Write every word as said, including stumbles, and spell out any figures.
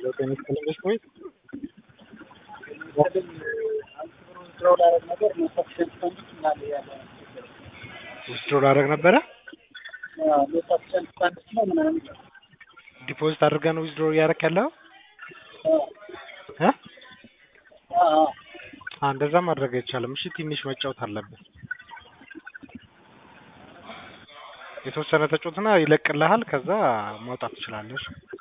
ቴኒስ ከለምሽ ወይ ድሮ ላደርግ ነገር ሜታክሽን ፈንድ ምናምን ያለ ዊዝድሮ ላደርግ ነበረ። ሜታክሽን ፈንድ ነው ምናምን ዲፖዚት አድርገህ ነው ዊዝድሮ እያደረክ ያለው? እ አዎ እንደዛ ማድረግ አይቻልም። እሺ ትንሽ መጫወት አለብህ። የተወሰነ ተጫወትና ይለቅልሃል። ከዛ ማውጣት ትችላለህ።